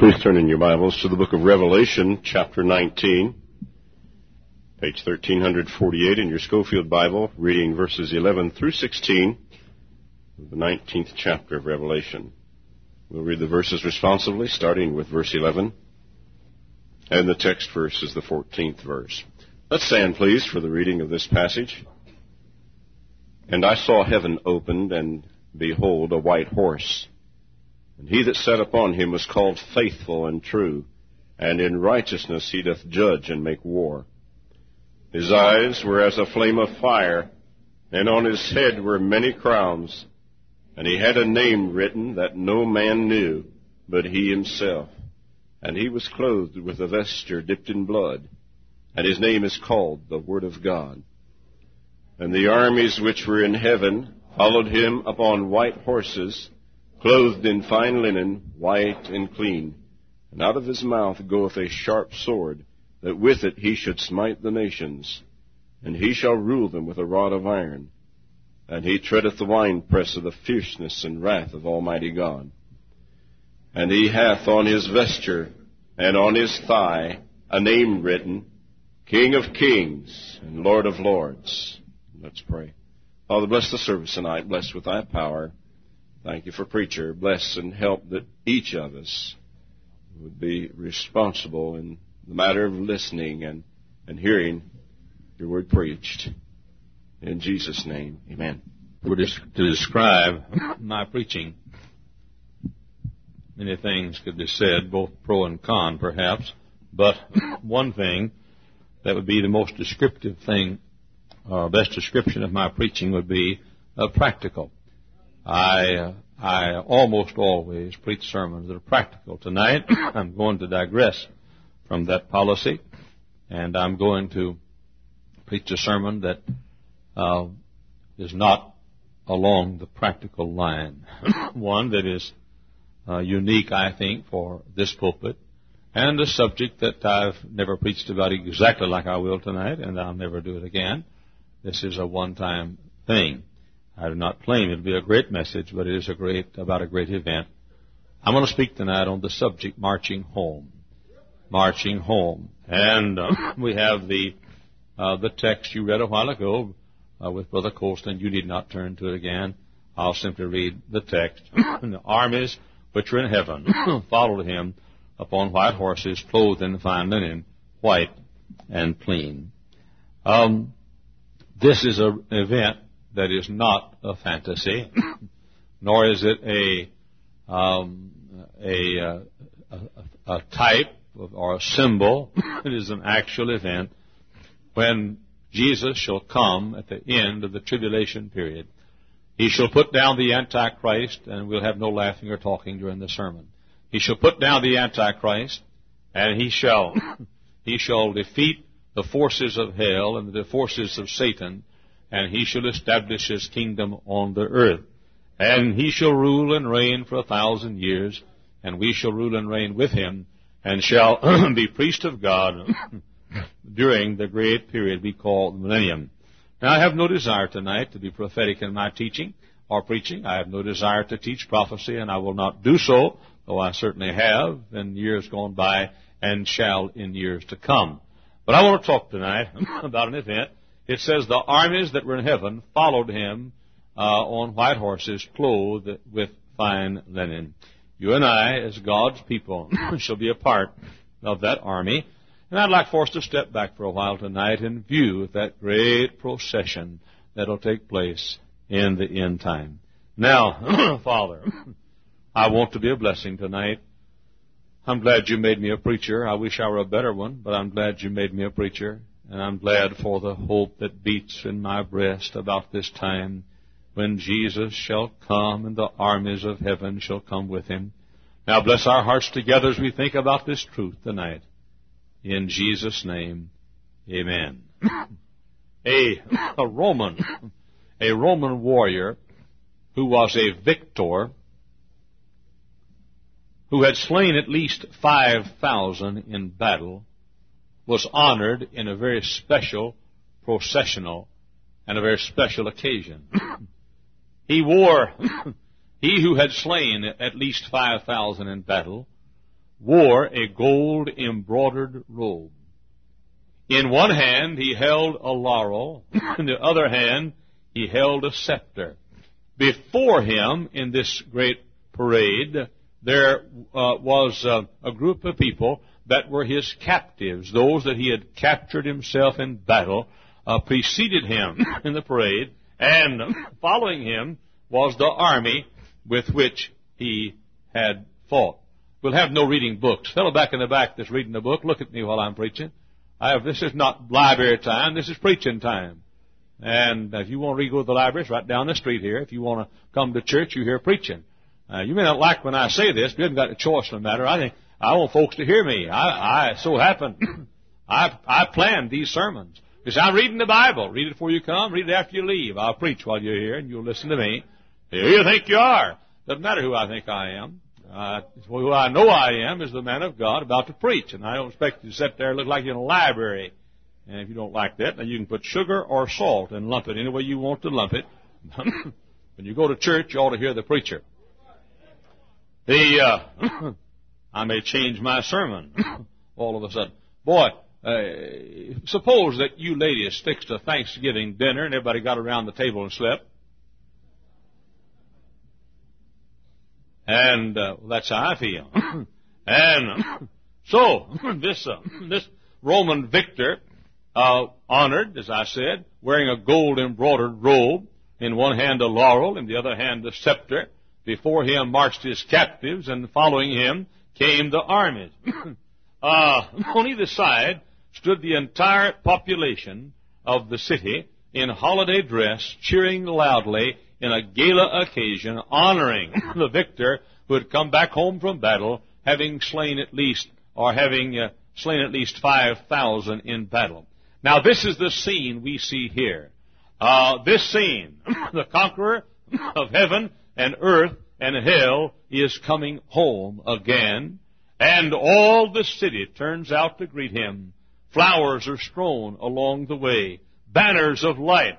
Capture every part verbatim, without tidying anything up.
Please turn in your Bibles to the book of Revelation, chapter nineteen, page thirteen forty-eight in your Schofield Bible, reading verses eleven through sixteen of the nineteenth chapter of Revelation. We'll read the verses responsively, starting with verse eleven, and the text verse is the fourteenth verse. Let's stand, please, for the reading of this passage. And I saw heaven opened, and behold, a white horse. And he that sat upon him was called Faithful and True, and in righteousness he doth judge and make war. His eyes were as a flame of fire, and on his head were many crowns. And he had a name written that no man knew, but he himself. And he was clothed with a vesture dipped in blood, and his name is called the Word of God. And the armies which were in heaven followed him upon white horses, clothed in fine linen, white and clean. And out of his mouth goeth a sharp sword, that with it he should smite the nations. And he shall rule them with a rod of iron. And he treadeth the winepress of the fierceness and wrath of Almighty God. And he hath on his vesture and on his thigh a name written, King of Kings and Lord of Lords. Let's pray. Father, bless the service tonight. Bless with thy power. Thank you for preacher. Bless and help that each of us would be responsible in the matter of listening and, and hearing your word preached. In Jesus' name, amen. To describe my preaching, many things could be said, both pro and con perhaps, but one thing that would be the most descriptive thing, or best description of my preaching would be uh, practical. I uh, I almost always preach sermons that are practical. Tonight, I'm going to digress from that policy, and I'm going to preach a sermon that uh, is not along the practical line. One that is uh, unique, I think, for this pulpit, and a subject that I've never preached about exactly like I will tonight, and I'll never do it again. This is a one-time thing. I do not claim it to be a great message, but it is a great about a great event. I'm going to speak tonight on the subject, marching home. Marching home. And uh, we have the uh, the text you read a while ago uh, with Brother Colston. You need not turn to it again. I'll simply read the text. And the armies which were in heaven followed him upon white horses, clothed in fine linen, white and clean. Um, this is an event that is not a fantasy, nor is it a um, a, a, a, a type of, or a symbol. It is an actual event when Jesus shall come at the end of the tribulation period. He shall put down the Antichrist, and we'll have no laughing or talking during the sermon. He shall put down the Antichrist, and he shall he shall defeat the forces of hell and the forces of Satan, and he shall establish his kingdom on the earth. And he shall rule and reign for a thousand years, and we shall rule and reign with him, and shall be priest of God during the great period we call the millennium. Now, I have no desire tonight to be prophetic in my teaching or preaching. I have no desire to teach prophecy, and I will not do so, though I certainly have in years gone by and shall in years to come. But I want to talk tonight about an event. It says the armies that were in heaven followed him uh, on white horses, clothed with fine linen. You and I, as God's people, shall be a part of that army. And I'd like for us to step back for a while tonight and view that great procession that will take place in the end time. Now, Father, I want to be a blessing tonight. I'm glad you made me a preacher. I wish I were a better one, but I'm glad you made me a preacher. And I'm glad for the hope that beats in my breast about this time when Jesus shall come and the armies of heaven shall come with him. Now bless our hearts together as we think about this truth tonight. In Jesus' name, amen. A, a Roman, a Roman warrior who was a victor, who had slain at least five thousand in battle, was honored in a very special processional and a very special occasion. He wore, he who had slain at least five thousand in battle, wore a gold-embroidered robe. In one hand he held a laurel, in the other hand he held a scepter. Before him, in this great parade, there uh, was uh, a group of people that were his captives, those that he had captured himself in battle, uh, preceded him in the parade, and following him was the army with which he had fought. We'll have no reading books. Fellow back in the back that's reading the book, look at me while I'm preaching. I have, this is not library time, this is preaching time. And if you want to read, go to the library, it's right down the street here. If you want to come to church, you hear preaching. Uh, you may not like when I say this, but you haven't got a choice in the matter. I think I want folks to hear me. I, I so happen, I, I planned these sermons. Because I'm reading the Bible. Read it before you come, read it after you leave. I'll preach while you're here, and you'll listen to me. Who you think you are? Doesn't matter who I think I am. Uh, who I know I am is the man of God about to preach. And I don't expect you to sit there and look like you're in a library. And if you don't like that, then you can put sugar or salt and lump it any way you want to lump it. When you go to church, you ought to hear the preacher. The, uh, I may change my sermon all of a sudden. Boy, uh, suppose that you ladies fixed a Thanksgiving dinner and everybody got around the table and slept. And uh, that's how I feel. And so, this uh, this Roman victor, uh, honored, as I said, wearing a gold-embroidered robe, in one hand a laurel, in the other hand a scepter. Before him marched his captives, and following him came the armies. uh, on either side stood the entire population of the city in holiday dress, cheering loudly in a gala occasion, honoring the victor who had come back home from battle, having slain at least, or having uh, slain at least five thousand in battle. Now, this is the scene we see here. Uh, this scene, the conqueror of heaven and earth and hell is coming home again, and all the city turns out to greet him. Flowers are strewn along the way. Banners of light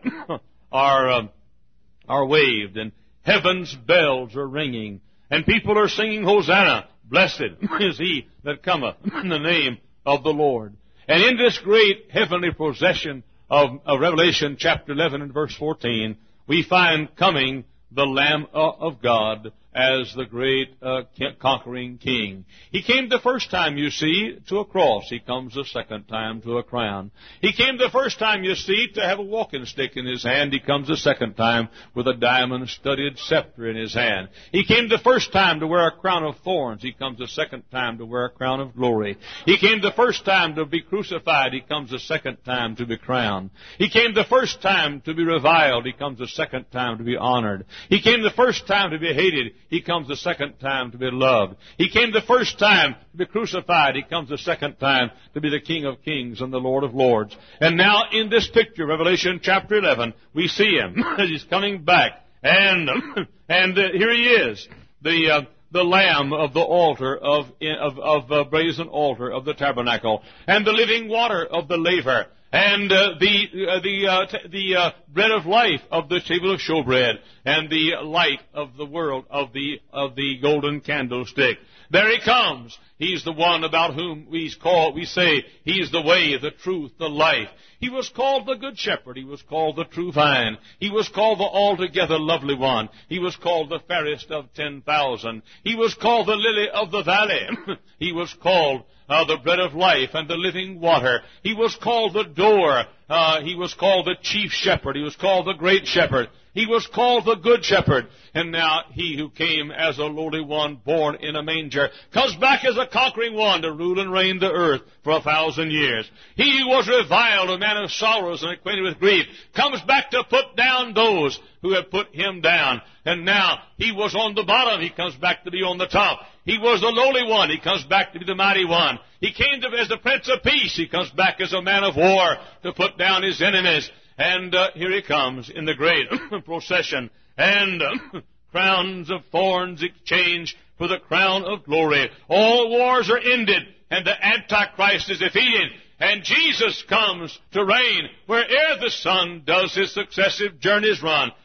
are um, are waved, and heaven's bells are ringing, and people are singing, Hosanna, blessed is he that cometh in the name of the Lord. And in this great heavenly procession of, of Revelation chapter eleven and verse fourteen, we find coming the Lamb of God as the great uh, conquering king. He came the first time, you see, to a cross. He comes the second time to a crown. He came the first time, you see, to have a walking stick in his hand. He comes the second time with a diamond-studded scepter in his hand. He came the first time to wear a crown of thorns. He comes the second time to wear a crown of glory. He came the first time to be crucified. He comes the second time to be crowned. He came the first time to be reviled. He comes the second time to be honored. He came the first time to be hated. He comes the second time to be loved. He came the first time to be crucified. He comes the second time to be the King of Kings and the Lord of Lords. And now in this picture, Revelation chapter eleven, we see him as he's coming back. And and uh, here he is, the uh, the Lamb of the altar of of of uh, brazen altar of the tabernacle, and the living water of the laver, and uh, the uh, the uh, t- the uh, bread of life of the table of showbread, and the light of the world of the of the golden candlestick. There he comes. He's the one about whom we call we say he's the way, the truth, the life. He was called the Good Shepherd. He was called the True Vine. He was called the Altogether Lovely One. He was called the Fairest of Ten Thousand. He was called the Lily of the Valley. He was called uh, the Bread of Life and the Living Water. He was called the Door. Uh, he was called the Chief Shepherd. He was called the Great Shepherd. He was called the Good Shepherd. And now he who came as a lowly one, born in a manger, comes back as a conquering one to rule and reign the earth for a thousand years. He who was reviled, a man of sorrows and acquainted with grief, comes back to put down those who have put him down. And now he was on the bottom. He comes back to be on the top. He was the lowly one. He comes back to be the mighty one. He came to as the Prince of Peace. He comes back as a man of war to put down his enemies. And uh, here he comes in the great procession. And uh, crowns of thorns exchanged for the crown of glory. All wars are ended, and the Antichrist is defeated. And Jesus comes to reign where'er the sun does his successive journeys run.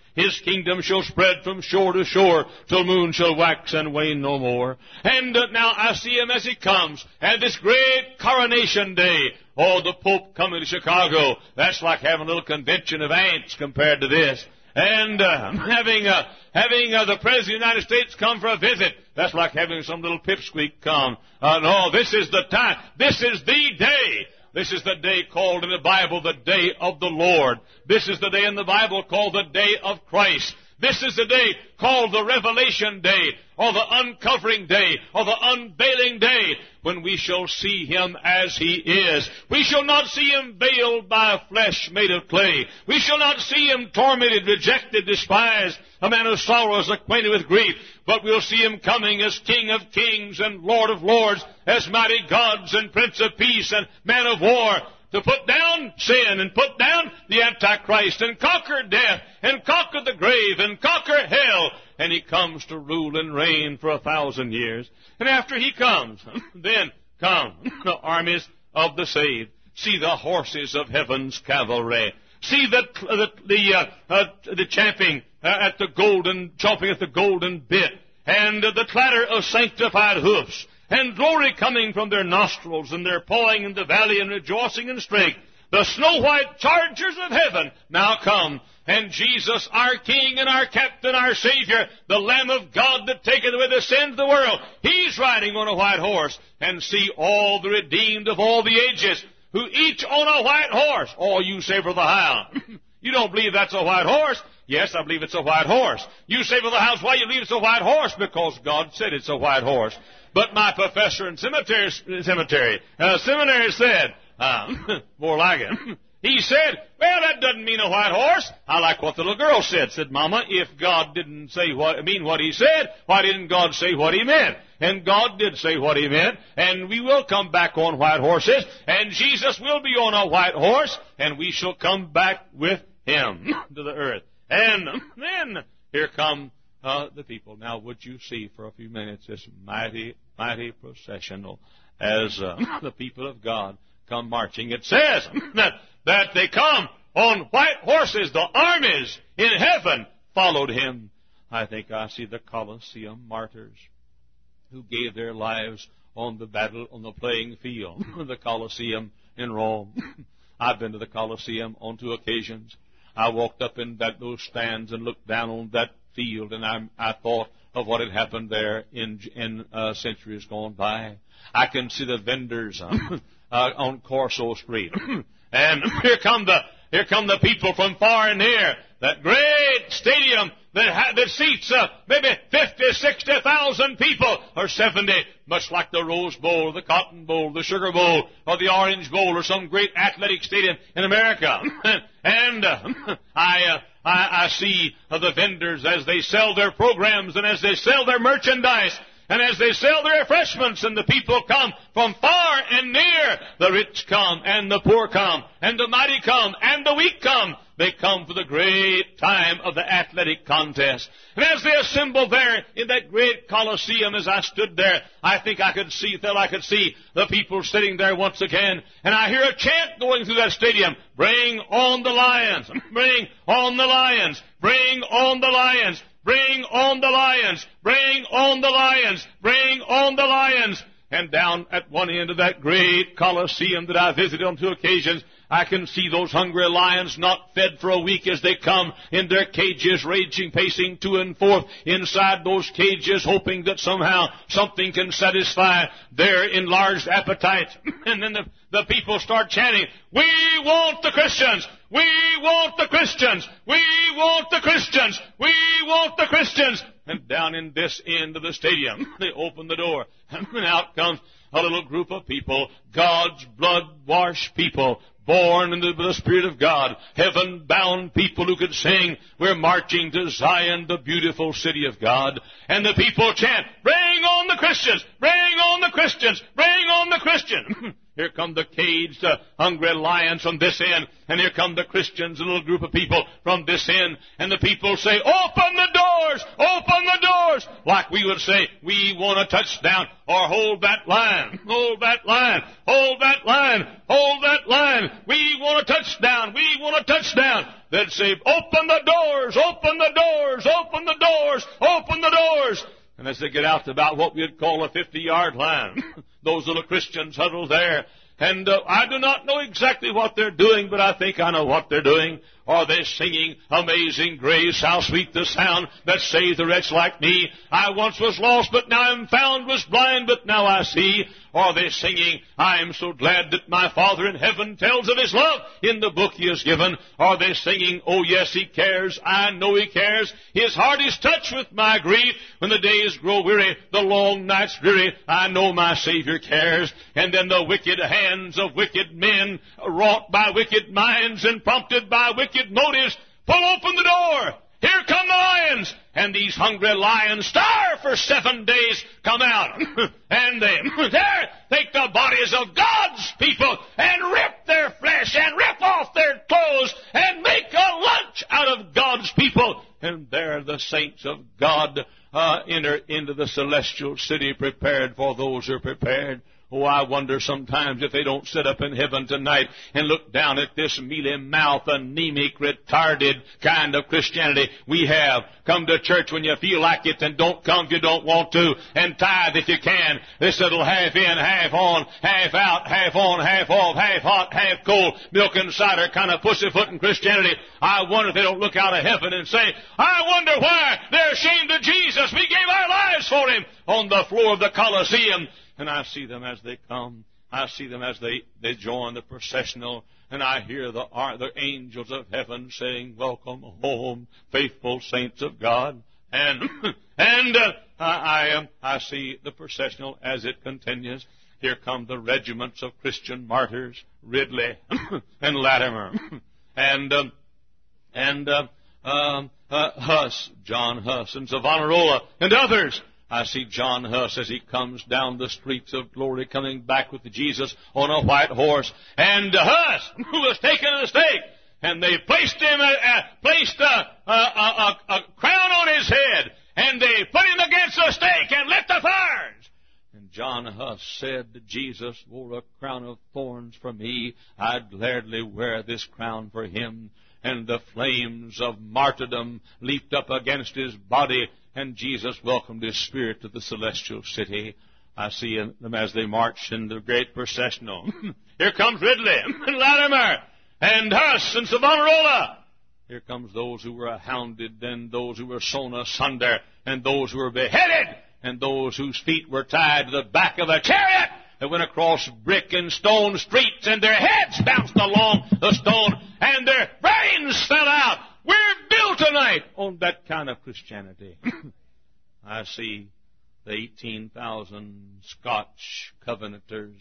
His kingdom shall spread from shore to shore, till moon shall wax and wane no more. And uh, now I see him as he comes, and this great coronation day. Oh, the Pope coming to Chicago. That's like having a little convention of ants compared to this. And uh, having uh, having uh, the President of the United States come for a visit. That's like having some little pipsqueak come. Uh, no, this is the time. This is the day. This is the day called in the Bible the day of the Lord. This is the day in the Bible called the day of Christ. This is the day called the Revelation Day, or the Uncovering Day, or the Unveiling Day, when we shall see Him as He is. We shall not see Him veiled by a flesh made of clay. We shall not see Him tormented, rejected, despised, a man of sorrows, acquainted with grief. But we'll see Him coming as King of kings and Lord of lords, as mighty gods and Prince of peace and man of war, to put down sin and put down the Antichrist and conquer death and conquer the grave and conquer hell. And He comes to rule and reign for a thousand years. And after He comes, then come the armies of the saved. See the horses of heaven's cavalry. See the the the, uh, uh, the champing uh, at the golden, chomping at the golden bit, and uh, the clatter of sanctified hoofs, and glory coming from their nostrils, and their pawing in the valley and rejoicing in strength. The snow-white chargers of heaven now come, and Jesus, our King and our Captain, our Savior, the Lamb of God that taketh away the sins of the world, He's riding on a white horse. And see all the redeemed of all the ages, who each on a white horse. Oh, you say for the hound. You don't believe that's a white horse? Yes, I believe it's a white horse. You say for the house, why you believe it's a white horse? Because God said it's a white horse. But my professor in cemetery, cemetery, uh, seminary said, um, more like it. He said, well, that doesn't mean a white horse. I like what the little girl said. Said, Mama, if God didn't say what, mean what He said, why didn't God say what He meant? And God did say what He meant, and we will come back on white horses, and Jesus will be on a white horse, and we shall come back with Him to the earth. And then here come uh, the people. Now, would you see for a few minutes this mighty, mighty processional as uh, the people of God come marching? It says that, that they come on white horses. The armies in heaven followed Him. I think I see the Colosseum martyrs who gave their lives on the battle, on the playing field, the Colosseum in Rome. I've been to the Colosseum on two occasions. I walked up in that, those stands and looked down on that field, and I, I thought of what had happened there in, in uh, centuries gone by. I can see the vendors uh, uh, on Corso Street. And here come the here come the people from far and near. That great stadium that, ha- that seats uh, maybe fifty, sixty thousand people, or seventy, much like the Rose Bowl, the Cotton Bowl, the Sugar Bowl, or the Orange Bowl, or some great athletic stadium in America. And uh, I, uh, I I see uh, the vendors as they sell their programs and as they sell their merchandise. And as they sell their refreshments, and the people come from far and near, the rich come, and the poor come, and the mighty come, and the weak come. They come for the great time of the athletic contest. And as they assemble there in that great Colosseum, as I stood there, I think I could see, felt I could see the people sitting there once again. And I hear a chant going through that stadium, bring on the lions, bring on the lions, bring on the lions. Bring on the lions! Bring on the lions! Bring on the lions! And down at one end of that great Colosseum that I visited on two occasions, I can see those hungry lions not fed for a week as they come in their cages, raging, pacing to and forth inside those cages, hoping that somehow something can satisfy their enlarged appetites. And then the, the people start chanting, we want the Christians! We want the Christians! We want the Christians! We want the Christians! And down in this end of the stadium, they open the door, and out comes a little group of people, God's blood-washed people, born into the Spirit of God, heaven-bound people who could sing, we're marching to Zion, the beautiful city of God. And the people chant, bring on the Christians! Bring on the Christians! Bring on the Christians! Here come the caged, uh, hungry lions from this end, and here come the Christians, a little group of people from this end, and the people say, open the doors! Open the doors! Like we would say, we want a touchdown, or hold that line, hold that line, hold that line, hold that line. We want a touchdown, we want a touchdown. they'd say, open the doors, open the doors, open the doors, open the doors. And as they get out to about what we'd call a fifty-yard line, those little Christians huddled there. And uh, I do not know exactly what they're doing, but I think I know what they're doing. Are they singing, Amazing Grace, how sweet the sound that saved a wretch like me? I once was lost, but now am found, was blind, but now I see. Are they singing, I am so glad that my Father in heaven tells of His love in the book He has given? Are they singing, oh yes, He cares, I know He cares. His heart is touched with my grief. When the days grow weary, the long nights dreary, I know my Savior cares. And then the wicked hands of wicked men, wrought by wicked minds and prompted by wicked motives, pull open the door. Here come the lions. And these hungry lions, starved for seven days, come out. And they there take the bodies of God's people and rip their flesh and rip off their clothes and make a lunch out of God's people. And there the saints of God uh, enter into the celestial city prepared for those who are prepared. Oh, I wonder sometimes if they don't sit up in heaven tonight and look down at this mealy-mouthed, anemic, retarded kind of Christianity we have. Come to church when you feel like it, and don't come if you don't want to, and tithe if you can. This little half in, half on, half out, half on, half off, half hot, half cold, milk and cider kind of pussyfooting Christianity. I wonder if they don't look out of heaven and say, I wonder why they're ashamed of Jesus. We gave our lives for Him on the floor of the Colosseum. And I see them as they come. I see them as they, they join the processional. And I hear the, the angels of heaven saying, welcome home, faithful saints of God. And, and uh, I, I, um, I see the processional as it continues. Here come the regiments of Christian martyrs, Ridley and Latimer. And, um, and uh, um, uh, Huss, John Huss, and Savonarola, and others. I see John Huss as he comes down the streets of glory, coming back with Jesus on a white horse. And uh, Huss, who was taken to the stake, and they placed him, uh, uh, placed a, a, a, a crown on his head, and they put him against the stake and lit the fires. And John Huss said, Jesus wore a crown of thorns for me. I'd gladly wear this crown for him. And the flames of martyrdom leaped up against his body, and Jesus welcomed his spirit to the celestial city. I see them as they march in the great processional. Here comes Ridley and Latimer and Huss and Savonarola. Here comes those who were hounded, and those who were sewn asunder, and those who were beheaded, and those whose feet were tied to the back of a chariot that went across brick and stone streets, and their heads bounced along the stone, and their brains fell out. We're built tonight on that kind of Christianity. I see the eighteen thousand Scotch Covenanters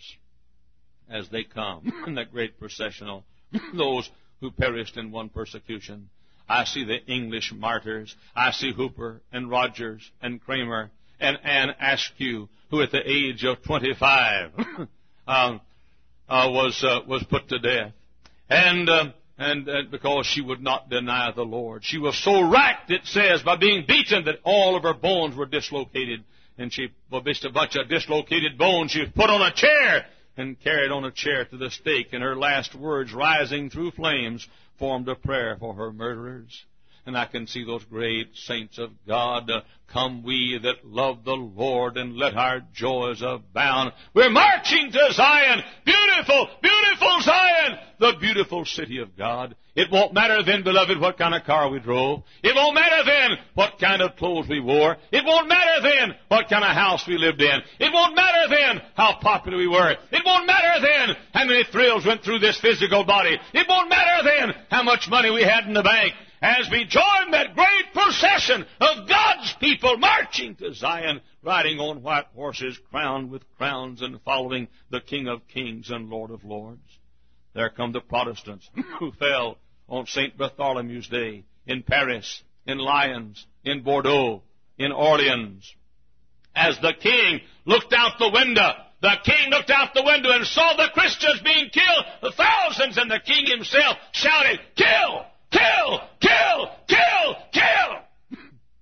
as they come in that great processional, those who perished in one persecution. I see the English martyrs. I see Hooper and Rogers and Kramer and Anne Askew, who at the age of twenty-five um, uh, was uh, was put to death. And... Um, And uh, because she would not deny the Lord. She was so racked, it says, by being beaten that all of her bones were dislocated. And she, well, just a bunch of dislocated bones, she was put on a chair and carried on a chair to the stake. And her last words, rising through flames, formed a prayer for her murderers. And I can see those great saints of God. Uh, Come we that love the Lord, and let our joys abound. We're marching to Zion. Beautiful, beautiful Zion. The beautiful city of God. It won't matter then, beloved, what kind of car we drove. It won't matter then what kind of clothes we wore. It won't matter then what kind of house we lived in. It won't matter then how popular we were. It won't matter then how many thrills went through this physical body. It won't matter then how much money we had in the bank. As we join that great procession of God's people marching to Zion, riding on white horses, crowned with crowns, and following the King of Kings and Lord of Lords. There come the Protestants who fell on Saint Bartholomew's Day in Paris, in Lyons, in Bordeaux, in Orleans. As the king looked out the window, the king looked out the window and saw the Christians being killed, the thousands, and the king himself shouted, "Kill! Kill! Kill! Kill! Kill!"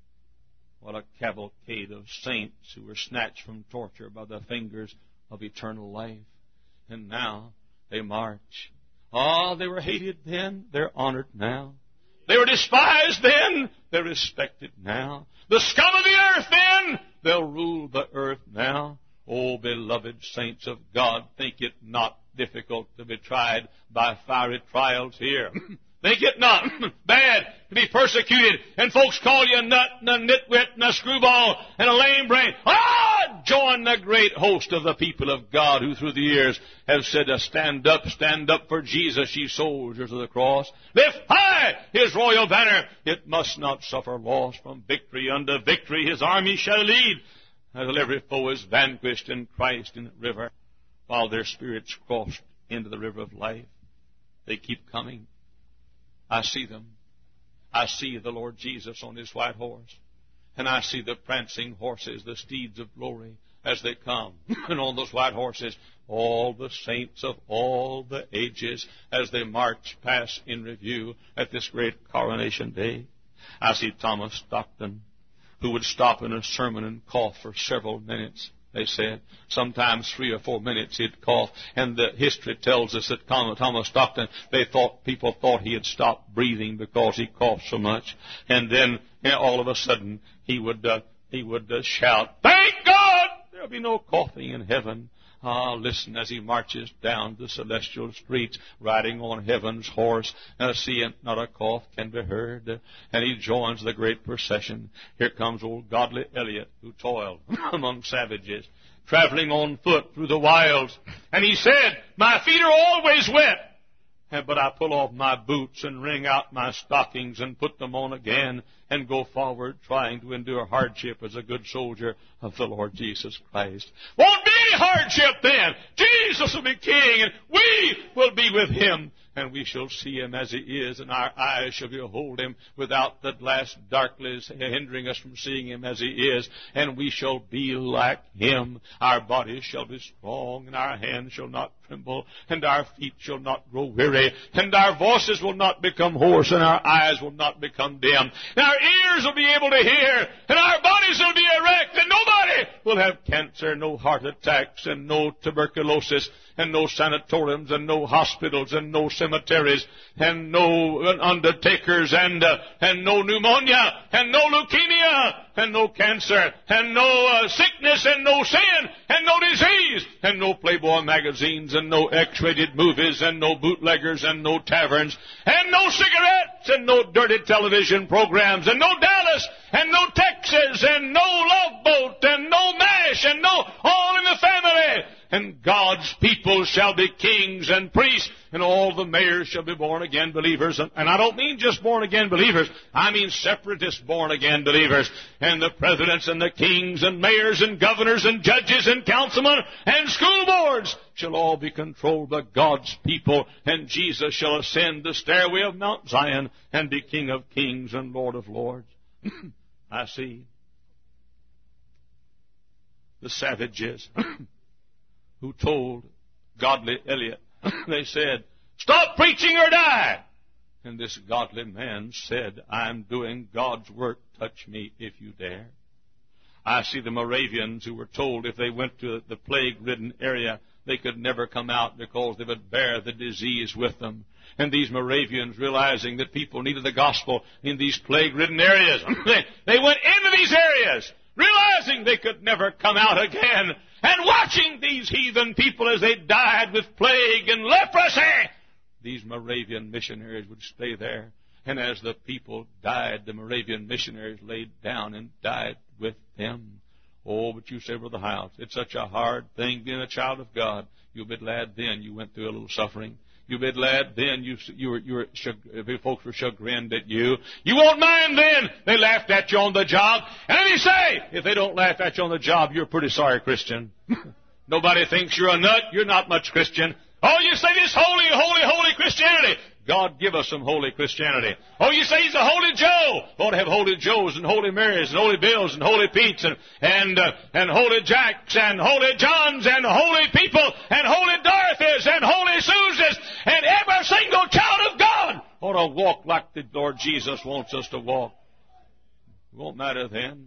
What a cavalcade of saints who were snatched from torture by the fingers of eternal life. And now they march. Ah, oh, they were hated then. They're honored now. They were despised then. They're respected now. The scum of the earth then. They'll rule the earth now. Oh, beloved saints of God, think it not difficult to be tried by fiery trials here. Think it not bad to be persecuted, and folks call you a nut and a nitwit and a screwball and a lame brain. Ah! Join the great host of the people of God who through the years have said to stand up, stand up for Jesus, ye soldiers of the cross. Lift high his royal banner. It must not suffer loss. From victory unto victory his army shall lead, until every foe is vanquished in Christ in the river. While their spirits crossed into the river of life, they keep coming. I see them. I see the Lord Jesus on his white horse. And I see the prancing horses, the steeds of glory, as they come. And on those white horses, all the saints of all the ages, as they march past in review at this great coronation day. I see Thomas Stockton, who would stop in a sermon and cough for several minutes. They said, sometimes three or four minutes he'd cough. And the history tells us that Thomas Stockton, they thought, people thought he had stopped breathing because he coughed so much. And then, you know, all of a sudden, he would, uh, he would uh, shout, "Thank God! There'll be no coughing in heaven." Ah, listen as he marches down the celestial streets, riding on heaven's horse, uh, seeing not a cough can be heard, uh, and he joins the great procession. Here comes old Godly Elliot, who toiled among savages, traveling on foot through the wilds, and he said, "My feet are always wet, but I pull off my boots and wring out my stockings and put them on again and go forward trying to endure hardship as a good soldier of the Lord Jesus Christ." Won't be any hardship then. Jesus will be king and we will be with him. And we shall see him as he is, and our eyes shall behold him without the glass darkness hindering us from seeing him as he is. And we shall be like him. Our bodies shall be strong, and our hands shall not tremble, and our feet shall not grow weary, and our voices will not become hoarse, and our eyes will not become dim. And our ears will be able to hear, and our bodies will be erect, and nobody will have cancer, no heart attacks, and no tuberculosis, and no sanatoriums, and no hospitals, and no cemeteries, and no undertakers, and uh, and no pneumonia, and no leukemia, and no cancer, and no uh, sickness, and no sin, and no disease, and no Playboy magazines, and no X-rated movies, and no bootleggers, and no taverns, and no cigarettes, and no dirty television programs, and no Dallas, and no Texas, and no Love Boat, and no MASH, and no All in the Family. And God's people shall be kings and priests, and all the mayors shall be born-again believers. And, and I don't mean just born-again believers. I mean separatist born-again believers. And the presidents and the kings and mayors and governors and judges and councilmen and school boards shall all be controlled by God's people. And Jesus shall ascend the stairway of Mount Zion and be King of kings and Lord of lords. I see the savages who told Godly Elliot, they said, "Stop preaching or die." And this godly man said, "I'm doing God's work. Touch me if you dare." I see the Moravians who were told if they went to the plague-ridden area, they could never come out because they would bear the disease with them. And these Moravians, realizing that people needed the gospel in these plague-ridden areas, they, they went into these areas, realizing they could never come out again, and watching these heathen people as they died with plague and leprosy. These Moravian missionaries would stay there. And as the people died, the Moravian missionaries laid down and died with them. Oh, but you say, Brother Hiles, it's such a hard thing being a child of God. You'll be glad then you went through a little suffering. You'll be glad then you, you were, you were, if folks were chagrined at you. You won't mind then. They laughed at you on the job. And let me say, if they don't laugh at you on the job, you're a pretty sorry Christian. Nobody thinks you're a nut. You're not much Christian. Oh, you say this holy, holy, holy Christianity. God give us some holy Christianity. Oh, you say he's a holy Joe. Ought to have holy Joes and holy Marys and holy Bills and holy Petes and and uh, and holy Jacks and holy Johns and holy people and holy Dorothys and holy Susans and every single child of God ought to walk like the Lord Jesus wants us to walk. It won't matter then.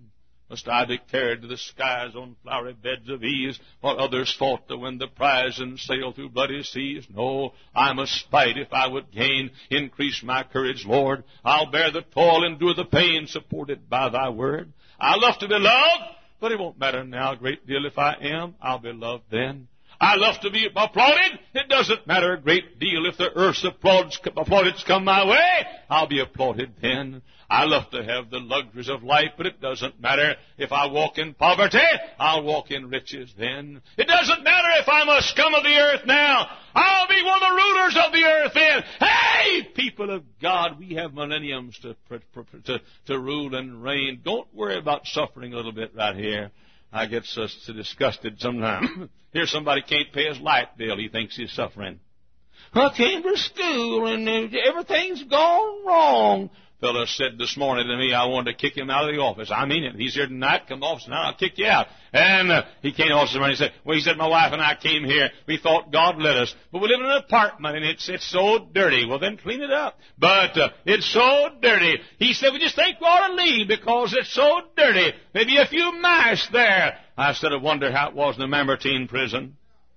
Must I be carried to the skies on flowery beds of ease, while others fought to win the prize and sail through bloody seas? No, I must fight if I would gain. Increase my courage, Lord. I'll bear the toil, endure the pain, supported by thy word. I love to be loved, but it won't matter now a great deal if I am. I'll be loved then. I love to be applauded. It doesn't matter a great deal if the earth's applauds, applaudits come my way. I'll be applauded then. I love to have the luxuries of life, but it doesn't matter if I walk in poverty. I'll walk in riches then. It doesn't matter if I'm a scum of the earth now. I'll be one of the rulers of the earth then. Hey, people of God, we have millenniums to, to, to rule and reign. Don't worry about suffering a little bit right here. I get so, so disgusted sometimes. Here somebody can't pay his light bill. He thinks he's suffering. I came to school and everything's gone wrong. Fellow said this morning to me, I wanted to kick him out of the office. I mean it. He's here tonight. Come off tonight. I'll kick you out. And uh, he came off and he said, well, he said, my wife and I came here. We thought God let us. But we live in an apartment and it's it's so dirty. Well, then clean it up. But uh, it's so dirty. He said, we just think we ought to leave because it's so dirty. Maybe a few mice there. I said, I wonder how it was in the Mamertine prison.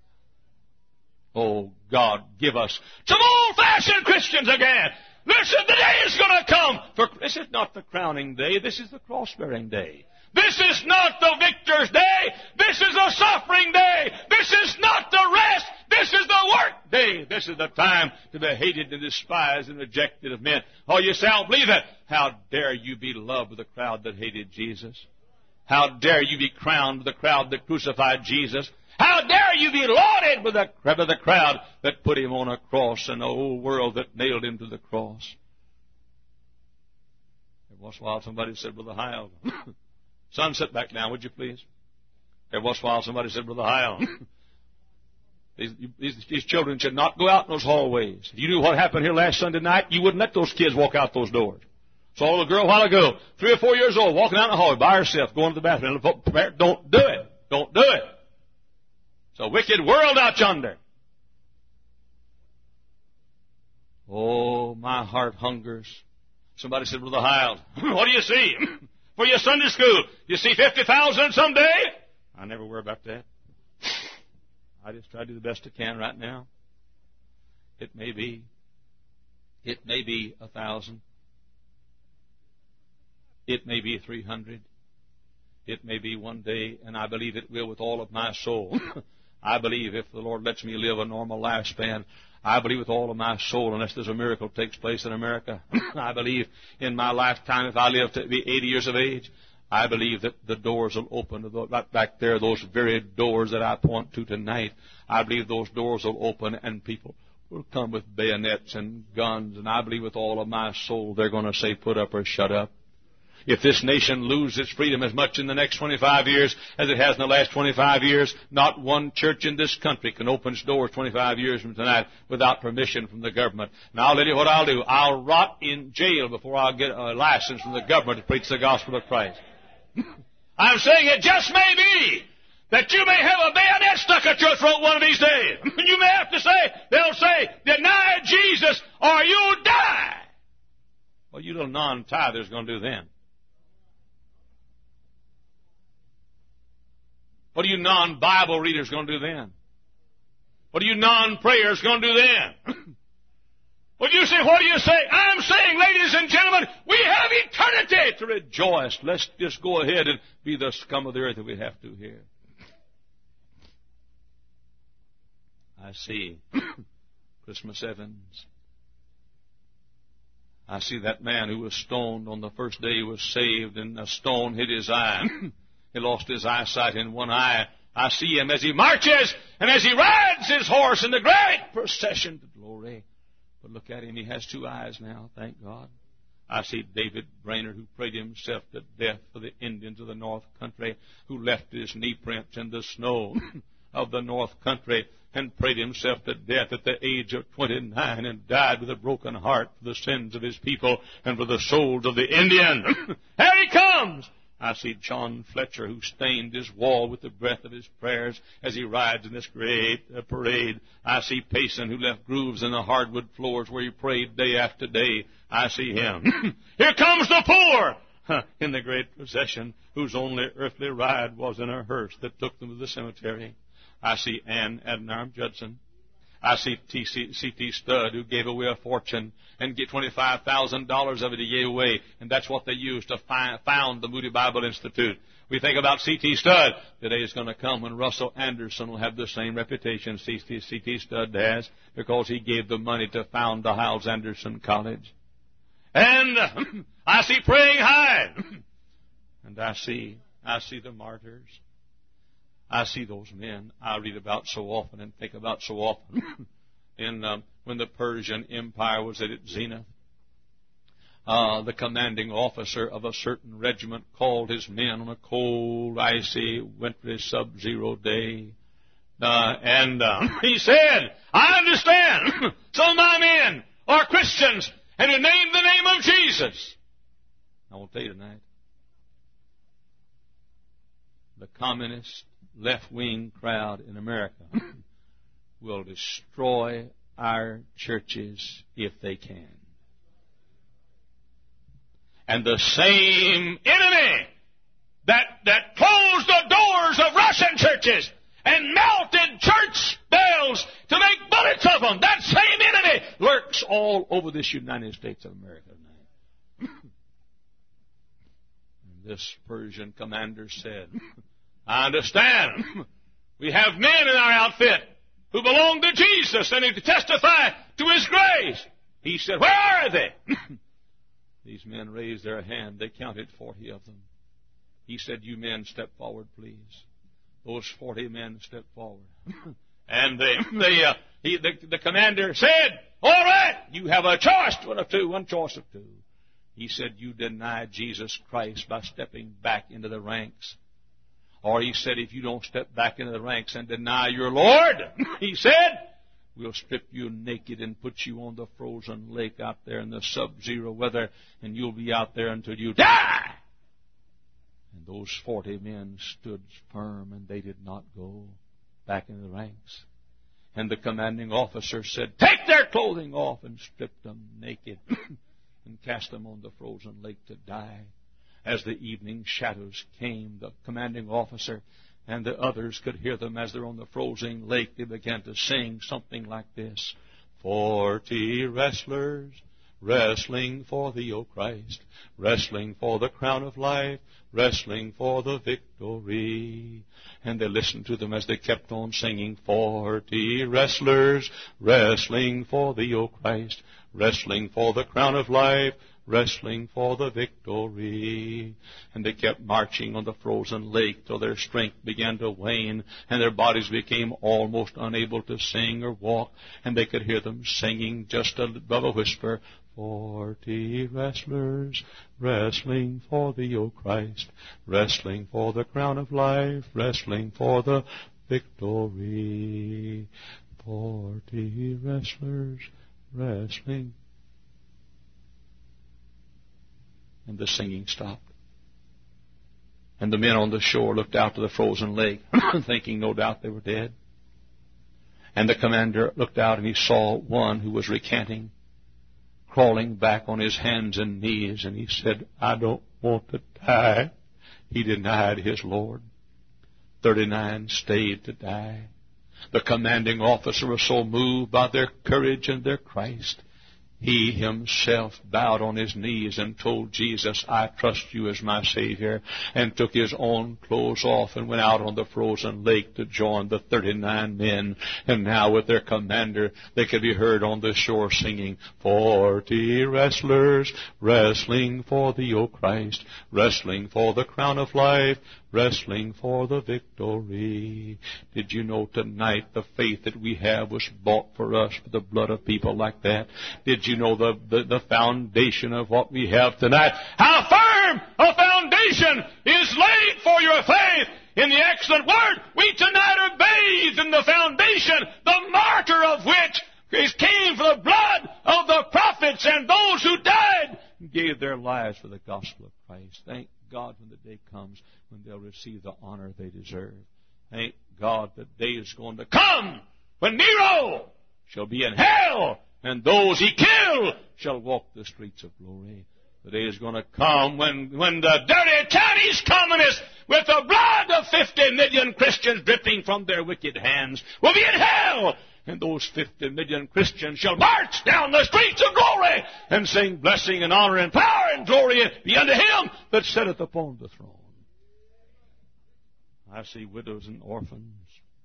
Oh, God, give us some old-fashioned Christians again. Listen, the day is going to come. For this is not the crowning day. This is the cross-bearing day. This is not the victor's day. This is the suffering day. This is not the rest. This is the work day. This is the time to be hated and despised and rejected of men. Oh, you say, I'll believe it. How dare you be loved with the crowd that hated Jesus? How dare you be crowned with the crowd that crucified Jesus? How dare you be lauded with the, with the crowd that put him on a cross and the whole world that nailed him to the cross? Every once in a while somebody said, Brother Heil, son, sit back down, would you please? Every once in a while somebody said, Brother Heil, these, these, these children should not go out in those hallways. If you knew what happened here last Sunday night, you wouldn't let those kids walk out those doors. Saw a girl a while ago, three or four years old, walking out in the hallway by herself, going to the bathroom. Don't do it. Don't do it. It's a wicked world out yonder. Oh, my heart hungers. Somebody said, Brother Heil, what do you see for your Sunday school? You see fifty thousand someday? I never worry about that. I just try to do the best I can right now. It may be. It may be a thousand. It may be three hundred. It may be one day, and I believe it will with all of my soul. I believe if the Lord lets me live a normal lifespan, I believe with all of my soul, unless there's a miracle takes place in America, I believe in my lifetime, if I live to be eighty years of age, I believe that the doors will open. Right back there, those very doors that I point to tonight, I believe those doors will open and people will come with bayonets and guns, and I believe with all of my soul they're going to say, put up or shut up. If this nation loses its freedom as much in the next twenty-five years as it has in the last twenty-five years, not one church in this country can open its doors twenty-five years from tonight without permission from the government. Now, I'll tell you what I'll do. I'll rot in jail before I'll get a license from the government to preach the gospel of Christ. I'm saying it just may be that you may have a bayonet stuck at your throat one of these days. You may have to say, they'll say, deny Jesus or you die. Well, you little non-tithers going to do then? What are you non-Bible readers going to do then? What are you non-prayers going to do then? What do you say? What do you say? I'm saying, ladies and gentlemen, we have eternity to rejoice. Let's just go ahead and be the scum of the earth if we have to here. I see Christmas Evans. I see that man who was stoned on the first day he was saved, and a stone hit his eye. He lost his eyesight in one eye. I see him as he marches and as he rides his horse in the great procession to glory. But look at him. He has two eyes now, thank God. I see David Brainerd, who prayed himself to death for the Indians of the North Country, who left his knee prints in the snow of the North Country and prayed himself to death at the age of twenty-nine and died with a broken heart for the sins of his people and for the souls of the Indians. Here he comes! I see John Fletcher, who stained his wall with the breath of his prayers as he rides in this great uh, parade. I see Payson, who left grooves in the hardwood floors where he prayed day after day. I see him. Here comes the poor. in the great procession, whose only earthly ride was in a hearse that took them to the cemetery. I see Ann Adnarm Judson. I see C T Studd, who gave away a fortune and get twenty-five thousand dollars of it he gave away, and that's what they used to fi- found the Moody Bible Institute. We think about C T Studd. The day is going to come when Russell Anderson will have the same reputation C T Studd has, because he gave the money to found the Hyles Anderson College. And uh, I see Praying Hyde. And I see, I see the martyrs. I see those men I read about so often and think about so often. In um, when the Persian Empire was at its zenith, uh, the commanding officer of a certain regiment called his men on a cold, icy, wintry, sub-zero day, uh, and uh, he said, "I understand. Some of my men are Christians, and who name the name of Jesus." I will tell you tonight, the communist left-wing crowd in America will destroy our churches if they can. And the same enemy that, that closed the doors of Russian churches and melted church bells to make bullets of them, that same enemy lurks all over this United States of America tonight. This Persian commander said, "I understand. We have men in our outfit who belong to Jesus and who testify to His grace." He said, "Where are they?" These men raised their hand. They counted forty of them. He said, "You men step forward, please." Those forty men stepped forward. And they, they, uh, he, the, the commander said, "All right, you have a choice, one of two, one choice of two." He said, "You deny Jesus Christ by stepping back into the ranks." Or he said, "If you don't step back into the ranks and deny your Lord," he said, "we'll strip you naked and put you on the frozen lake out there in the sub-zero weather, and you'll be out there until you die." And those forty men stood firm, and they did not go back into the ranks. And the commanding officer said, "Take their clothing off," and stripped them naked and cast them on the frozen lake to die. As the evening shadows came, the commanding officer and the others could hear them as they're on the frozen lake. They began to sing something like this: "Forty wrestlers wrestling for thee, O Christ, wrestling for the crown of life, wrestling for the victory." And they listened to them as they kept on singing, "Forty wrestlers wrestling for thee, O Christ, wrestling for the crown of life, wrestling for the victory." And they kept marching on the frozen lake till their strength began to wane and their bodies became almost unable to sing or walk. And they could hear them singing just above a whisper, "Forty wrestlers wrestling for thee, O Christ, wrestling for the crown of life, wrestling for the victory. Forty wrestlers wrestling." And the singing stopped. And the men on the shore looked out to the frozen lake, thinking no doubt they were dead. And the commander looked out and he saw one who was recanting, crawling back on his hands and knees, and he said, "I don't want to die." He denied his Lord. Thirty-nine stayed to die. The commanding officer was so moved by their courage and their Christ, he himself bowed on his knees and told Jesus, "I trust you as my Savior," and took his own clothes off and went out on the frozen lake to join the thirty-nine men. And now with their commander, they could be heard on the shore singing, "Forty wrestlers wrestling for thee, O Christ, wrestling for the crown of life, wrestling for the victory." Did you know tonight the faith that we have was bought for us with the blood of people like that? Did you know the, the, the foundation of what we have tonight? How firm a foundation is laid for your faith in the excellent word. We tonight are bathed in the foundation, the martyr of which is came for the blood of the prophets and those who died and gave their lives for the gospel of Christ. Thank God when the day comes when they'll receive the honor they deserve. Thank God the day is going to come when Nero shall be in hell and those he killed shall walk the streets of glory. The day is going to come when, when the dirty Chinese communists, with the blood of fifty million Christians dripping from their wicked hands, will be in hell. And those fifty million Christians shall march down the streets of glory and sing blessing and honor and power and glory be unto him that sitteth upon the throne. I see widows and orphans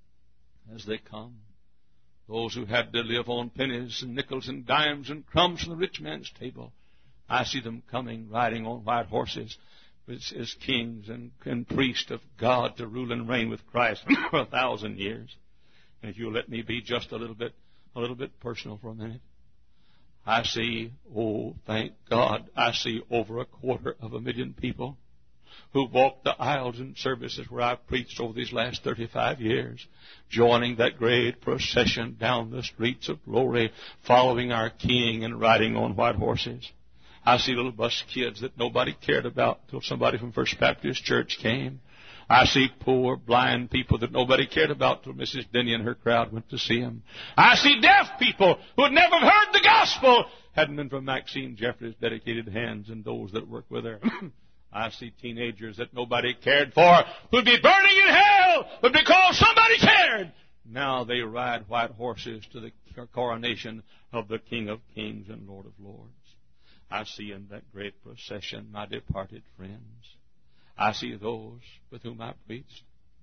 as they come. Those who had to live on pennies and nickels and dimes and crumbs from the rich man's table. I see them coming, riding on white horses as, as kings and, and priests of God to rule and reign with Christ for a thousand years. And if you'll let me be just a little bit, a little bit personal for a minute. I see, oh, thank God, I see over a quarter of a million people who walked the aisles in services where I've preached over these last thirty-five years, joining that great procession down the streets of glory, following our King and riding on white horses. I see little bus kids that nobody cared about till somebody from First Baptist Church came. I see poor, blind people that nobody cared about till Missus Denny and her crowd went to see him. I see deaf people who had never heard the gospel, hadn't been from Maxine Jeffries' dedicated hands and those that work with her. I see teenagers that nobody cared for who'd be burning in hell, but because somebody cared, now they ride white horses to the coronation of the King of Kings and Lord of Lords. I see in that great procession my departed friends. I see those with whom I preached.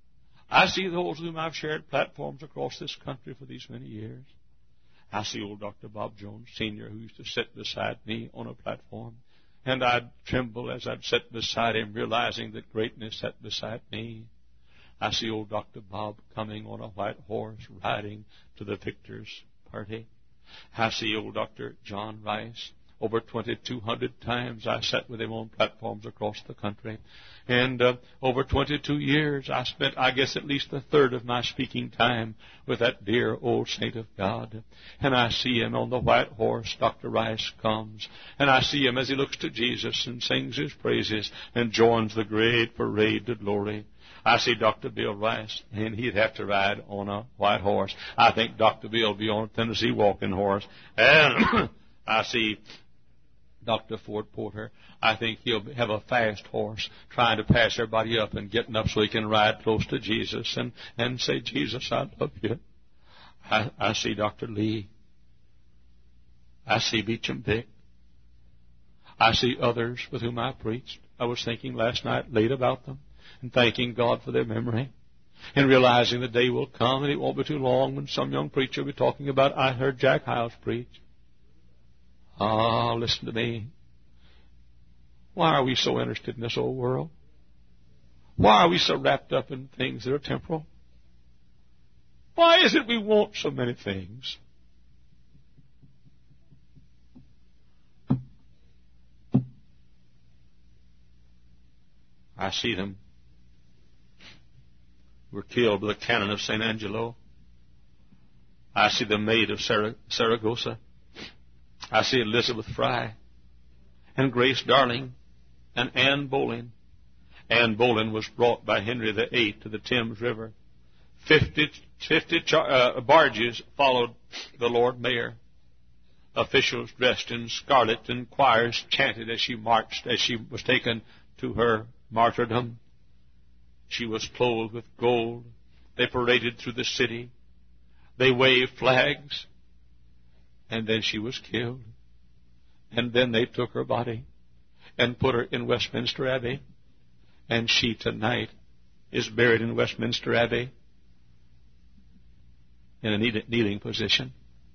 I see those with whom I've shared platforms across this country for these many years. I see old Doctor Bob Jones, Senior, who used to sit beside me on a platform. And I'd tremble as I'd sit beside him, realizing that greatness sat beside me. I see old Doctor Bob coming on a white horse, riding to the victor's party. I see old Doctor John Rice. Over twenty-two hundred times I sat with him on platforms across the country. And uh, over twenty-two years I spent, I guess, at least a third of my speaking time with that dear old saint of God. And I see him on the white horse. Doctor Rice comes. And I see him as he looks to Jesus and sings his praises and joins the great parade to glory. I see Doctor Bill Rice, and he'd have to ride on a white horse. I think Doctor Bill will be on a Tennessee walking horse. And I see Doctor Ford Porter. I think he'll have a fast horse trying to pass everybody up and getting up so he can ride close to Jesus and, and say, Jesus, I love you. I, I see Doctor Lee. I see Beecham Dick. I see others with whom I preached. I was thinking last night late about them and thanking God for their memory and realizing the day will come, and it won't be too long, when some young preacher will be talking about, I heard Jack Hyles preach. Ah, listen to me. Why are we so interested in this old world? Why are we so wrapped up in things that are temporal? Why is it we want so many things? I see them. Were killed by the cannon of Saint Angelo. I see the maid of Saragossa. I see Elizabeth Fry and Grace Darling and Anne Boleyn. Anne Boleyn was brought by Henry the Eighth to the Thames River. Fifty, fifty char- uh, barges followed the Lord Mayor. Officials dressed in scarlet and choirs chanted as she marched, as she was taken to her martyrdom. She was clothed with gold. They paraded through the city. They waved flags. And then she was killed. And then they took her body and put her in Westminster Abbey. And she tonight is buried in Westminster Abbey in a kneeling position.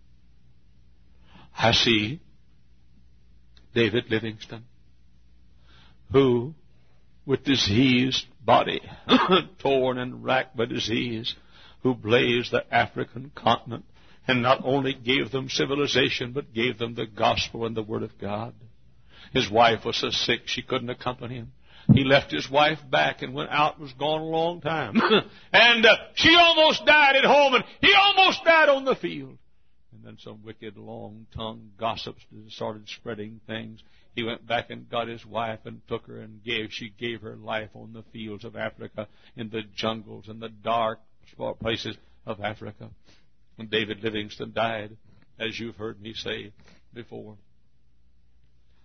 I see David Livingstone, who, with diseased body, torn and racked by disease, who blazed the African continent, and not only gave them civilization, but gave them the gospel and the word of God. His wife was so sick she couldn't accompany him. He left his wife back and went out and was gone a long time. and uh, she almost died at home, and he almost died on the field. And then some wicked, long-tongued gossips started spreading things. He went back and got his wife and took her and gave, she gave her life on the fields of Africa, in the jungles and the dark places of Africa. And David Livingstone died, as you've heard me say before.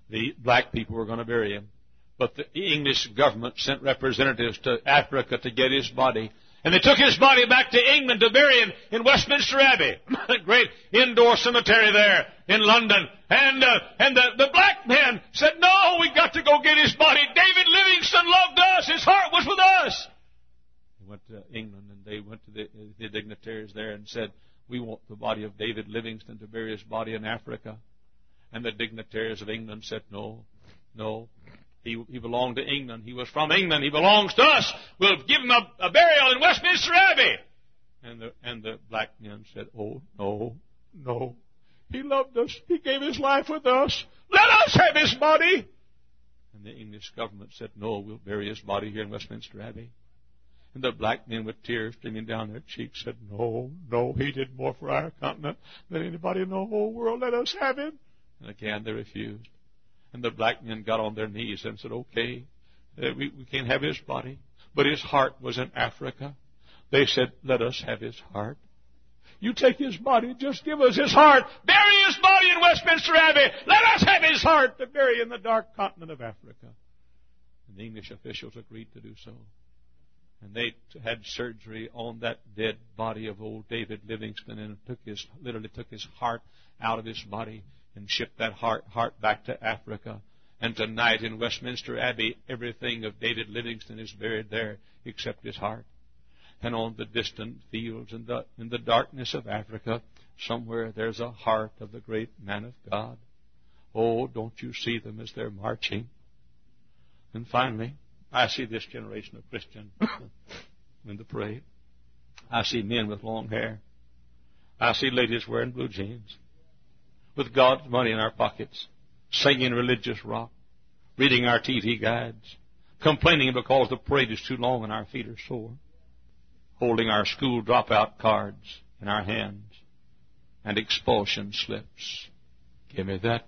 the black people were going to bury him. But the English government sent representatives to Africa to get his body. And they took his body back to England to bury him in Westminster Abbey, a great indoor cemetery there in London. And uh, and the, the black men said, no, we've got to go get his body. David Livingstone loved us. His heart was with us. They went to England, and they went to the, the dignitaries there and said, we want the body of David Livingstone to bury his body in Africa. And the dignitaries of England said, no, no. He, he belonged to England. He was from England. He belongs to us. We'll give him a, a burial in Westminster Abbey. And the, and the black men said, oh, no, no. He loved us. He gave his life with us. Let us have his body. And the English government said, no, we'll bury his body here in Westminster Abbey. And the black men with tears streaming down their cheeks said, no, no, he did more for our continent than anybody in the whole world. Let us have him. And again they refused. And the black men got on their knees and said, okay, uh, we, we can't have his body. But his heart was in Africa. They said, let us have his heart. You take his body, just give us his heart. Bury his body in Westminster Abbey. Let us have his heart to bury in the dark continent of Africa. And the English officials agreed to do so. And they had surgery on that dead body of old David Livingstone and took his, literally took his heart out of his body and shipped that heart, heart back to Africa. And tonight in Westminster Abbey, everything of David Livingstone is buried there except his heart. And on the distant fields in the, in the darkness of Africa, somewhere there's a heart of the great man of God. Oh, don't you see them as they're marching? And finally, I see this generation of Christians in the parade. I see men with long hair. I see ladies wearing blue jeans, with God's money in our pockets, singing religious rock, reading our T V guides, complaining because the parade is too long and our feet are sore, holding our school dropout cards in our hands and expulsion slips. Give me that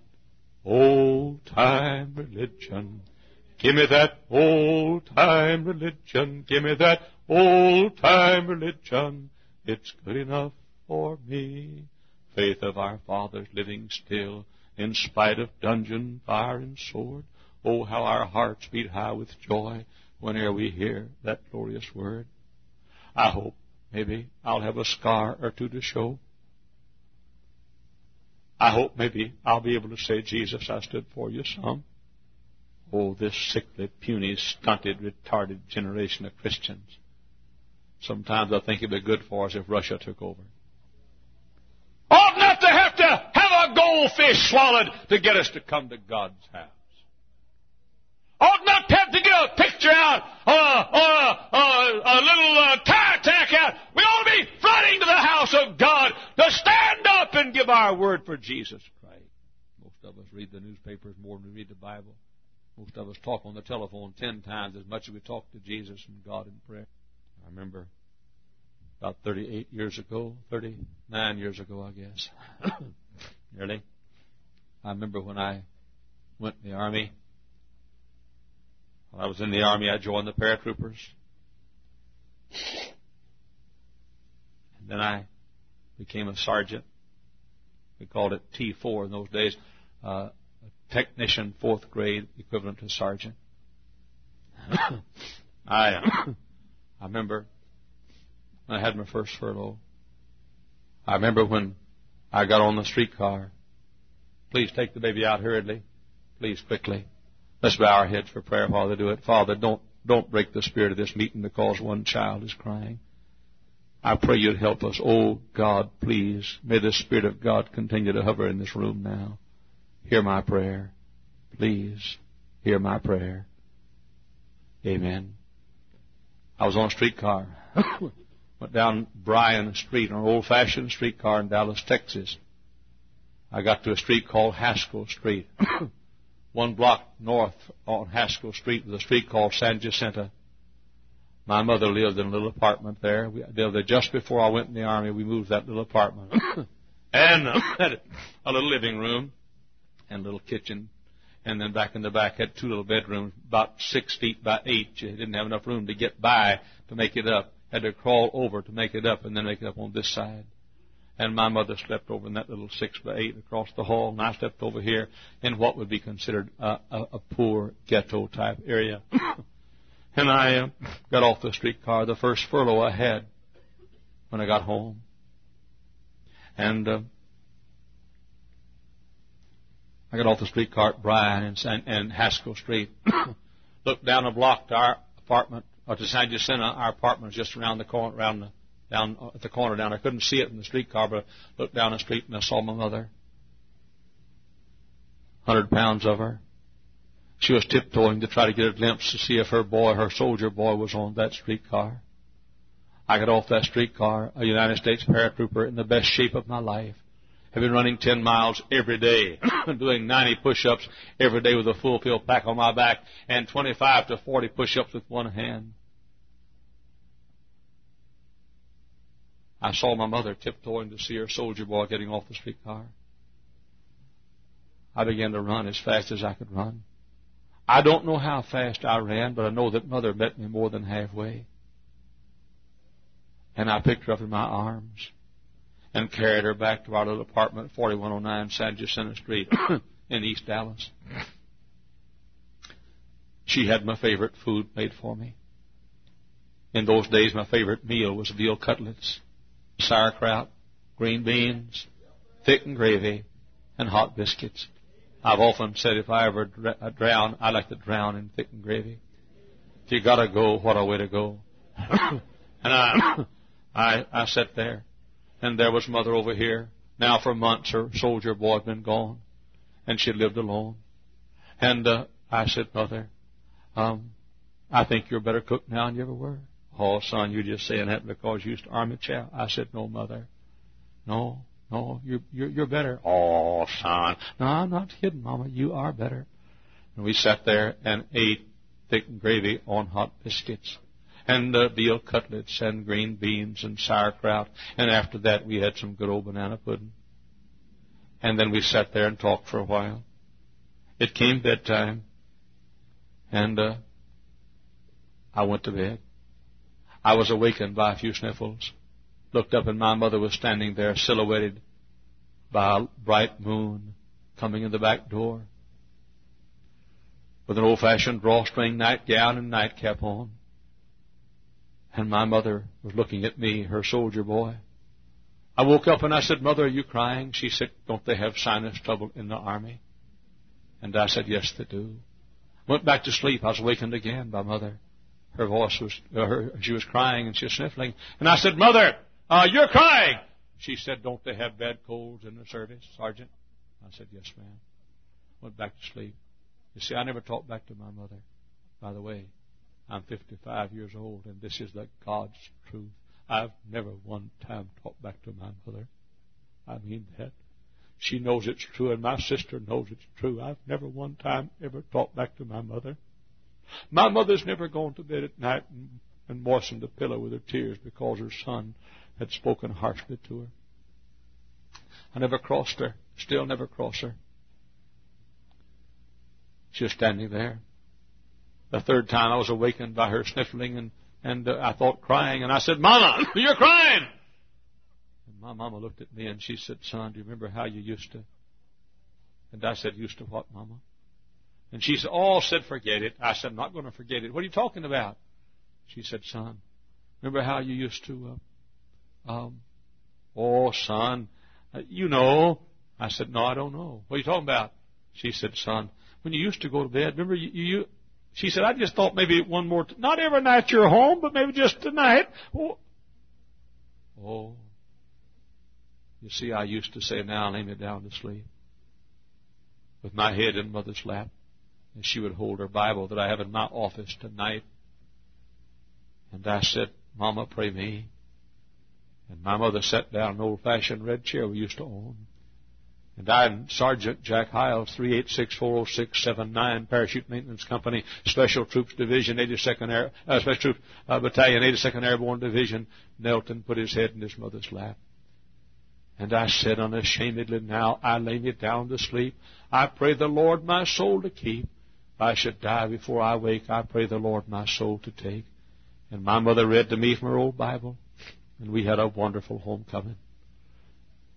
old-time religion. Give me that old-time religion. Give me that old-time religion. It's good enough for me. Faith of our fathers living still in spite of dungeon, fire, and sword. Oh, how our hearts beat high with joy whenever we hear that glorious word. I hope maybe I'll have a scar or two to show. I hope maybe I'll be able to say, Jesus, I stood for you some. Oh, this sickly, puny, stunted, retarded generation of Christians. Sometimes I think it'd be good for us if Russia took over. Ought not to have to have a goldfish swallowed to get us to come to God's house. Ought not to have to get a picture out or a, or a, a, a little uh, tire tack out. We ought to be flooding to the house of God to stand up and give our word for Jesus Christ. Most of us read the newspapers more than we read the Bible. Most of us talk on the telephone ten times as much as we talk to Jesus and God in prayer. I remember about thirty-eight years ago, thirty-nine years ago, I guess, nearly. I remember when I went in the Army. When I was in the Army, I joined the paratroopers. And then I became a sergeant. We called it T four in those days. Uh, a technician, fourth grade, equivalent to sergeant. I, uh, I remember when I had my first furlough. I remember when I got on the streetcar. Please take the baby out hurriedly. Please, quickly. Let's bow our heads for prayer while they do it. Father, don't, don't break the spirit of this meeting because one child is crying. I pray you'd help us. Oh, God, please, may the Spirit of God continue to hover in this room now. Hear my prayer. Please, hear my prayer. Amen. I was on a streetcar. Went down Bryan Street, an old-fashioned streetcar in Dallas, Texas. I got to a street called Haskell Street. One block north on Haskell Street was a street called San Jacinto. My mother lived in a little apartment there. We lived there just before I went in the Army. We moved to that little apartment. And uh, had a little living room and a little kitchen. And then back in the back had two little bedrooms, about six feet by eight. You didn't have enough room to get by to make it up. Had to crawl over to make it up and then make it up on this side. And my mother slept over in that little six by eight across the hall, and I slept over here in what would be considered a, a, a poor ghetto type area. And I uh, got off the streetcar, the first furlough I had when I got home. And uh, I got off the streetcar at Bryan and, and Haskell Street. Looked down the block to our apartment, or to San Jacinto. Our apartment was just around the corner, around the down at the corner down. I couldn't see it in the streetcar, but I looked down the street and I saw my mother. Hundred pounds of her. She was tiptoeing to try to get a glimpse to see if her boy, her soldier boy, was on that streetcar. I got off that streetcar, a United States paratrooper in the best shape of my life. I've been running ten miles every day, doing ninety push-ups every day with a full field pack on my back, and twenty-five to forty push-ups with one hand. I saw my mother tiptoeing to see her soldier boy getting off the streetcar. I began to run as fast as I could run. I don't know how fast I ran, but I know that Mother met me more than halfway. And I picked her up in my arms and carried her back to our little apartment at forty-one oh nine San Jacinto Street in East Dallas. She had my favorite food made for me. In those days, my favorite meal was veal cutlets, sauerkraut, green beans, thickened gravy, and hot biscuits. I've often said if I ever drown, I like to drown in thickened gravy. If you gotta go, what a way to go. And I, I, I sat there, and there was Mother over here. Now for months her soldier boy had been gone, and she lived alone. And uh, I said, Mother, um, I think you're a better cook now than you ever were. Oh, son, you're just saying that because you used to army chow. I said, no, Mother. No, no, you're, you're, you're better. Oh, son. No, I'm not kidding, Mama. You are better. And we sat there and ate thick gravy on hot biscuits and uh, veal cutlets and green beans and sauerkraut. And after that, we had some good old banana pudding. And then we sat there and talked for a while. It came bedtime, and uh, I went to bed. I was awakened by a few sniffles. Looked up, and my mother was standing there, silhouetted by a bright moon coming in the back door with an old-fashioned drawstring nightgown and nightcap on. And my mother was looking at me, her soldier boy. I woke up and I said, Mother, are you crying? She said, don't they have sinus trouble in the army? And I said, yes, they do. Went back to sleep. I was awakened again by Mother. Her voice was, uh, her, she was crying and she was sniffling. And I said, Mother, uh, you're crying. She said, don't they have bad colds in the service, Sergeant? I said, yes, ma'am. Went back to sleep. You see, I never talked back to my mother. By the way, I'm fifty-five years old, and this is the God's truth. I've never one time talked back to my mother. I mean that. She knows it's true, and my sister knows it's true. I've never one time ever talked back to my mother. My mother's never gone to bed at night and, and moistened the pillow with her tears because her son had spoken harshly to her. I never crossed her, still never cross her. She was standing there. The third time I was awakened by her sniffling, and, and uh, I thought crying, and I said, Mama, you're crying! And my mama looked at me and she said, son, do you remember how you used to? And I said, used to what, Mama? And she said, oh, said, forget it. I said, I'm not going to forget it. What are you talking about? She said, son, remember how you used to, uh, um, oh, son, uh, you know. I said, no, I don't know. What are you talking about? She said, son, when you used to go to bed, remember you, you she said, I just thought maybe one more, t- not every night you're home, but maybe just tonight. Oh. oh. You see, I used to say, now lay me down to sleep with my head in Mother's lap. And she would hold her Bible that I have in my office tonight. And I said, Mama, pray me. And my mother sat down in an old-fashioned red chair we used to own. And I and Sergeant Jack Hiles, three eight six, four oh six seven nine, Parachute Maintenance Company, Special Troops Division, eighty-second Air, uh, Special Troops uh, Battalion, eighty-second Airborne Division, knelt and put his head in his mother's lap. And I said unashamedly, now I lay me down to sleep. I pray the Lord my soul to keep. If I should die before I wake, I pray the Lord my soul to take. And my mother read to me from her old Bible, and we had a wonderful homecoming.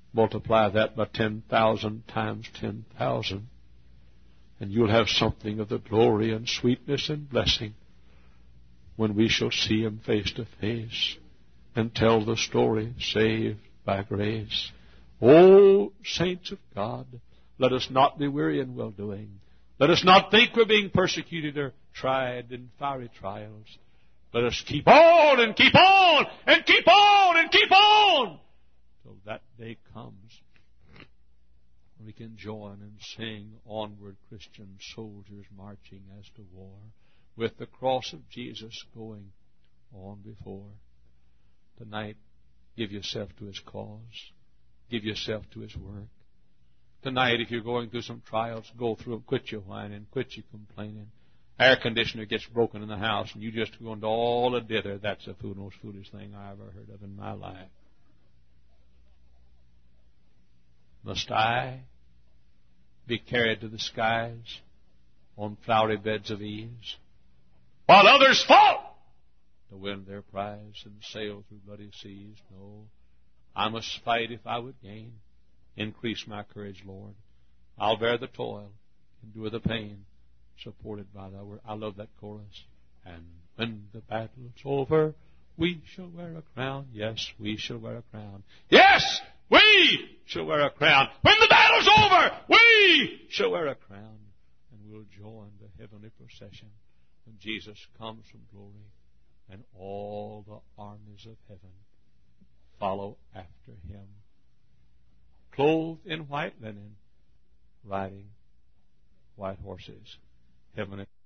Multiply that by ten thousand times ten thousand, and you'll have something of the glory and sweetness and blessing when we shall see Him face to face and tell the story, saved by grace. O saints of God, let us not be weary in well-doing. Let us not think we're being persecuted or tried in fiery trials. Let us keep on and keep on and keep on and keep on till that day comes when we can join and sing, "Onward, Christian soldiers, marching as to war, with the cross of Jesus going on before." Tonight, give yourself to His cause. Give yourself to His work. Tonight, if you're going through some trials, go through them. Quit your whining. Quit your complaining. Air conditioner gets broken in the house, and you just go into all the dither. That's the most foolish thing I ever heard of in my life. Must I be carried to the skies on flowery beds of ease, while others fall to win their prize and sail through bloody seas? No, I must fight if I would gain. Increase my courage, Lord. I'll bear the toil, endure the pain, supported by Thy word. I love that chorus. And when the battle's over, we shall wear a crown. Yes, we shall wear a crown. Yes, we shall wear a crown. When the battle's over, we shall wear a crown. And we'll join the heavenly procession when Jesus comes from glory, and all the armies of heaven follow after Him, clothed in white linen, riding white horses. Heaven